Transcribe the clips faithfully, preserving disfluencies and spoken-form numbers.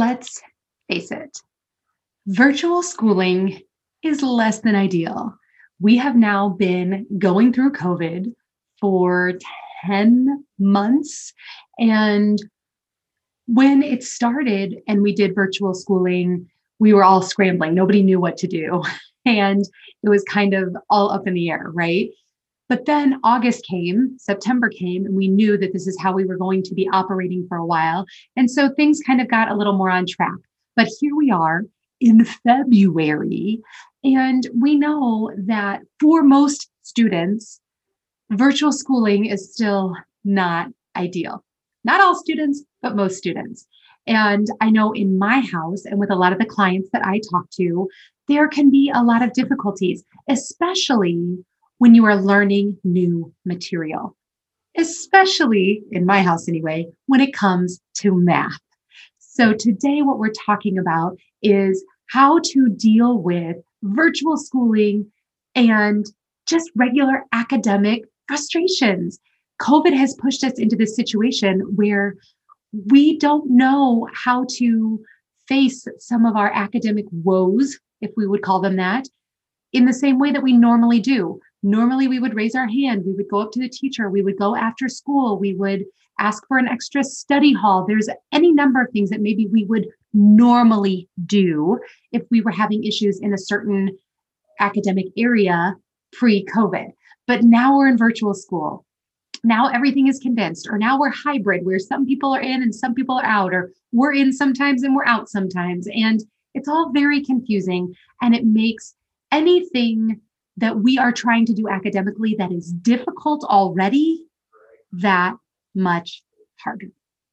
Let's face it, virtual schooling is less than ideal. We have now been going through COVID for ten months. And when it started and we did virtual schooling, we were all scrambling. Nobody knew what to do. And it was kind of all up in the air, right? But then August came, September came, and we knew that this is how we were going to be operating for a while. And so things kind of got a little more on track. But here we are in February, and we know that for most students, virtual schooling is still not ideal. Not all students, but most students. And I know in my house and with a lot of the clients that I talk to, there can be a lot of difficulties, especially when you are learning new material, especially in my house anyway, when it comes to math. So today what we're talking about is how to deal with virtual schooling and just regular academic frustrations. COVID has pushed us into this situation where we don't know how to face some of our academic woes, if we would call them that, in the same way that we normally do. Normally, we would raise our hand, we would go up to the teacher, we would go after school, we would ask for an extra study hall. There's any number of things that maybe we would normally do if we were having issues in a certain academic area pre-COVID. But now we're in virtual school. Now everything is condensed, or now we're hybrid where some people are in and some people are out, or we're in sometimes and we're out sometimes. And it's all very confusing, and it makes anything that we are trying to do academically that is difficult already that much harder.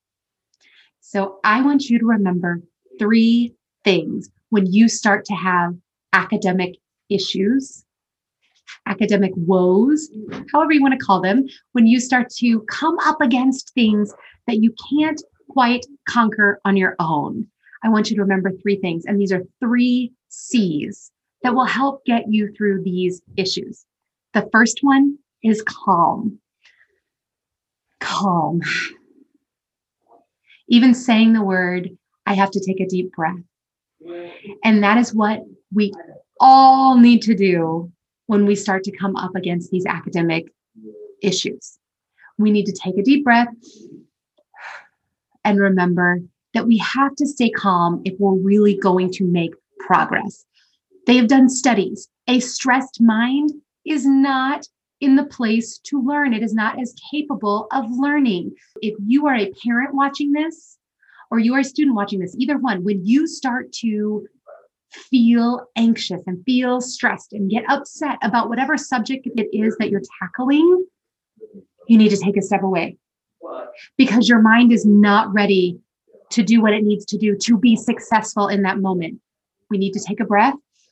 So I want you to remember three things when you start to have academic issues, academic woes, however you want to call them, when you start to come up against things that you can't quite conquer on your own. I want you to remember three things, and these are three C's that will help get you through these issues. The first one is calm. Calm. Even saying the word, I have to take a deep breath. And that is what we all need to do when we start to come up against these academic issues. We need to take a deep breath and remember that we have to stay calm if we're really going to make progress. They have done studies. A stressed mind is not in the place to learn. It is not as capable of learning. If you are a parent watching this, or you are a student watching this, either one, when you start to feel anxious and feel stressed and get upset about whatever subject it is that you're tackling, you need to take a step away, because your mind is not ready to do what it needs to do to be successful in that moment. We need to take a breath.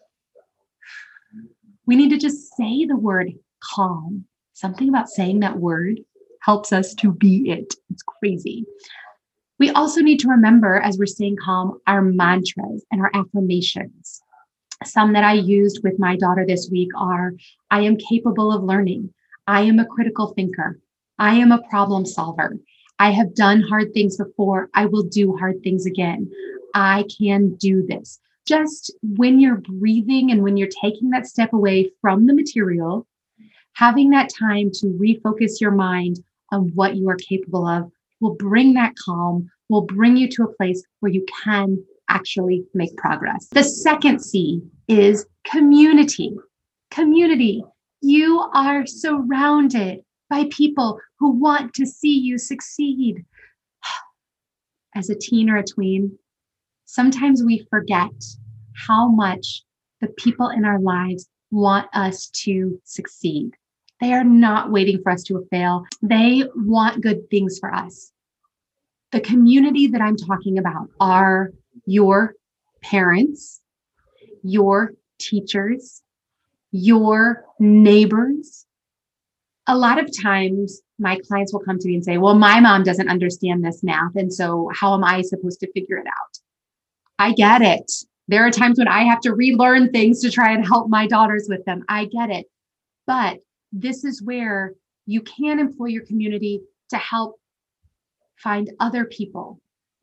We need to just say the word calm. Something about saying that word helps us to be it. It's crazy. We also need to remember, as we're staying calm, our mantras and our affirmations. Some that I used with my daughter this week are, I am capable of learning. I am a critical thinker. I am a problem solver. I have done hard things before. I will do hard things again. I can do this. Just when you're breathing and when you're taking that step away from the material, having that time to refocus your mind on what you are capable of will bring that calm, will bring you to a place where you can actually make progress. The second C is community. Community. You are surrounded by people who want to see you succeed. As a teen or a tween, sometimes we forget how much the people in our lives want us to succeed. They are not waiting for us to fail. They want good things for us. The community that I'm talking about are your parents, your teachers, your neighbors. A lot of times my clients will come to me and say, well, my mom doesn't understand this math, and so how am I supposed to figure it out? I get it. There are times when I have to relearn things to try and help my daughters with them. I get it. But this is where you can employ your community to help find other people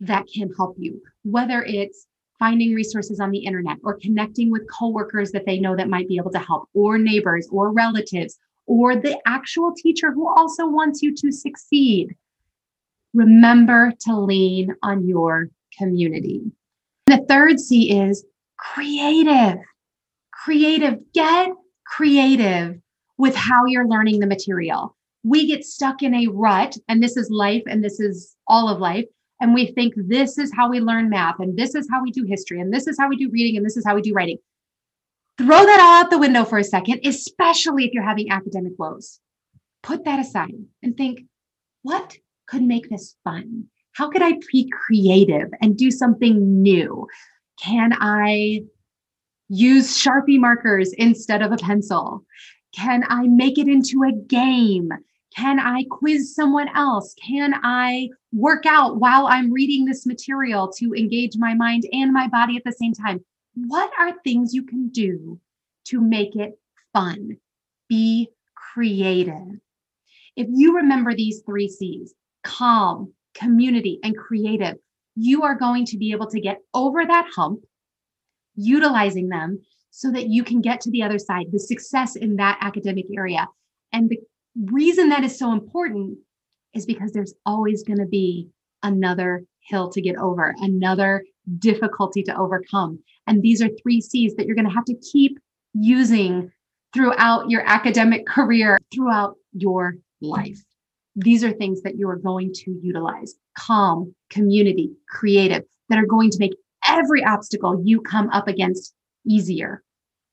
that can help you, whether it's finding resources on the internet or connecting with coworkers that they know that might be able to help, or neighbors or relatives, or the actual teacher who also wants you to succeed. Remember to lean on your community. The third C is creative. Creative. Get creative with how you're learning the material. We get stuck in a rut, and this is life, and this is all of life. And we think this is how we learn math, and this is how we do history, and this is how we do reading, and this is how we do writing. Throw that all out the window for a second, especially if you're having academic woes. Put that aside and think, what could make this fun? How could I be creative and do something new? Can I use Sharpie markers instead of a pencil? Can I make it into a game? Can I quiz someone else? Can I work out while I'm reading this material to engage my mind and my body at the same time? What are things you can do to make it fun? Be creative. If you remember these three C's, calm, community, and creative, you are going to be able to get over that hump, utilizing them so that you can get to the other side, the success in that academic area. And the reason that is so important is because there's always going to be another hill to get over, another difficulty to overcome. And these are three C's that you're going to have to keep using throughout your academic career, throughout your life. These are things that you are going to utilize: calm, community, creative, that are going to make every obstacle you come up against easier.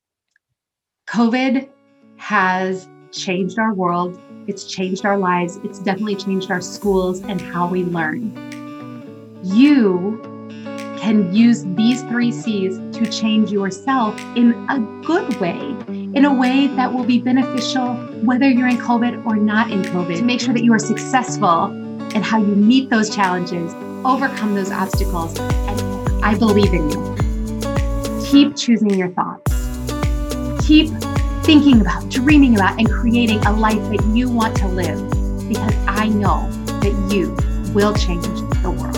COVID has changed our world. It's changed our lives. It's definitely changed our schools and how we learn. You can use these three C's to change yourself in a good way, in a way that will be beneficial whether you're in COVID or not in COVID, to make sure that you are successful in how you meet those challenges, overcome those obstacles, and I believe in you. Keep choosing your thoughts. Keep thinking about, dreaming about, and creating a life that you want to live, because I know that you will change the world.